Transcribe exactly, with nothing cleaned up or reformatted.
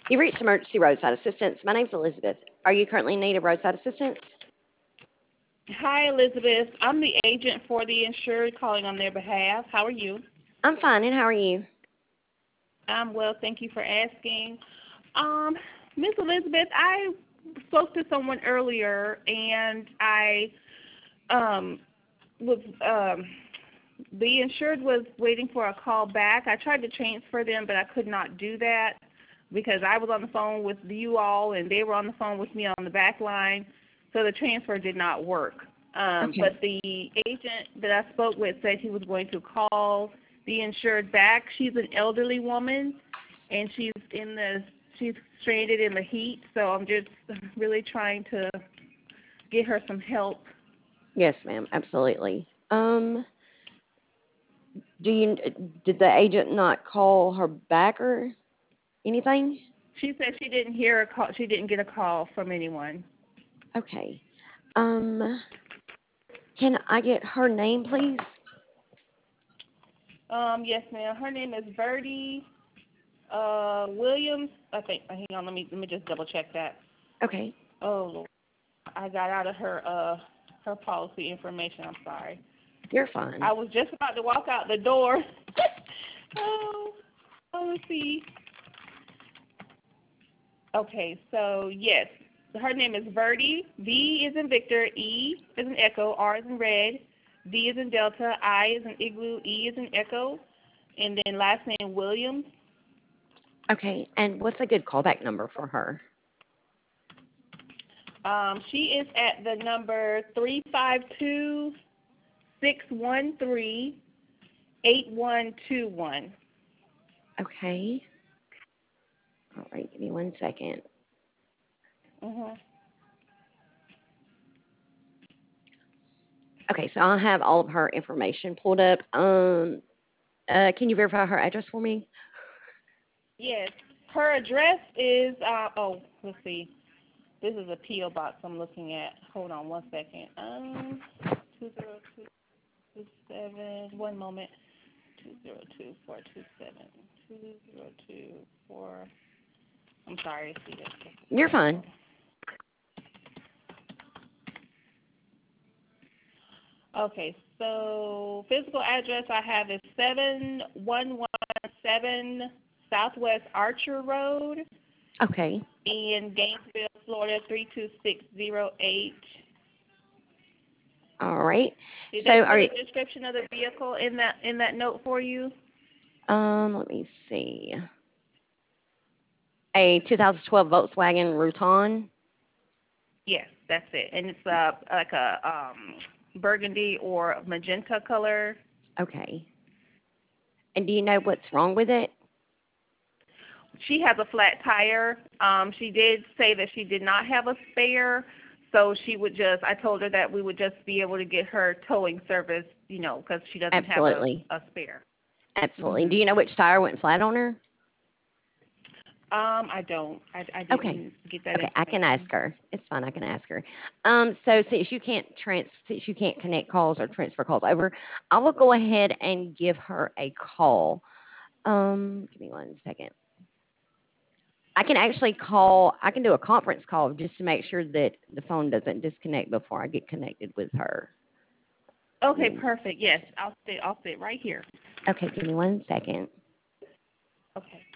You reached emergency roadside assistance. My name's Elizabeth. Are you currently in need of roadside assistance? Hi, Elizabeth. I'm the agent for the insured calling on their behalf. How are you? I'm fine, and how are you? I'm well. Thank you for asking. Um, Miss Elizabeth, I spoke to someone earlier, and I um, was um, the insured was waiting for a call back. I tried to transfer them, but I could not do that because I was on the phone with you all, and they were on the phone with me on the back line, so the transfer did not work. Um, Okay. but the agent that I spoke with said he was going to call the insured back. She's an elderly woman, and she's in the she's stranded in the heat, so I'm just really trying to get her some help. Yes, ma'am. Absolutely. Um, do you did the agent not call her back or anything? She said she didn't hear a call. She didn't get a call from anyone. Okay. Um, can I get her name, please? Um, yes, ma'am. Her name is Birdie uh, Williams. I think. Hang on. Let me let me just double check that. Okay. Oh, Lord. I got out of her uh her policy information. I'm sorry. You're fine. I was just about to walk out the door. oh, oh, let's see. Okay, so yes, her name is Verdi. V is in Victor, E is in Echo, R is in Red, D is in Delta, I is in Igloo, E is in Echo, and then last name Williams. Okay. And what's a good callback number for her? Um, she is at the number three five two six one three eight one two one. Okay. All right. Give me one second. Mhm. Okay. So I'll have all of her information pulled up. Um, uh, can you verify her address for me? Yes, her address is. Uh, oh, let's see. This is a P O box I'm looking at. Hold on one second. Um, two zero two two seven. One moment. Two zero two four two seven. Two zero two four. I'm sorry. See this. You're fine. Okay, so physical address I have is seven one one seven Southwest Archer Road Okay. in Gainesville, Florida three two six zero eight. All right. Did So they are put you, a description of the vehicle in that in that note for you? um, let me see. A two thousand twelve Volkswagen Routan. Yes, that's it. And it's uh like a um burgundy or magenta color. Okay. And do you know what's wrong with it? She has a flat tire. Um, she did say that she did not have a spare, so she would just. I told her that we would just be able to get her towing service, you know, because she doesn't have a Absolutely. a spare. Absolutely. Do Mhm. you know which tire went flat on her? Um, I don't. I I Okay. didn't get that Okay, I can ask information. her. It's fine. I can ask her. Um, so since you can't trans, since you can't connect calls or transfer calls over, I will go ahead and give her a call. Um, give me one second. I can actually call. I can do a conference call just to make sure that the phone doesn't disconnect before I get connected with her. Give Okay, me- perfect. Yes, I'll sit. I'll sit right here. Okay, give me one second. Okay.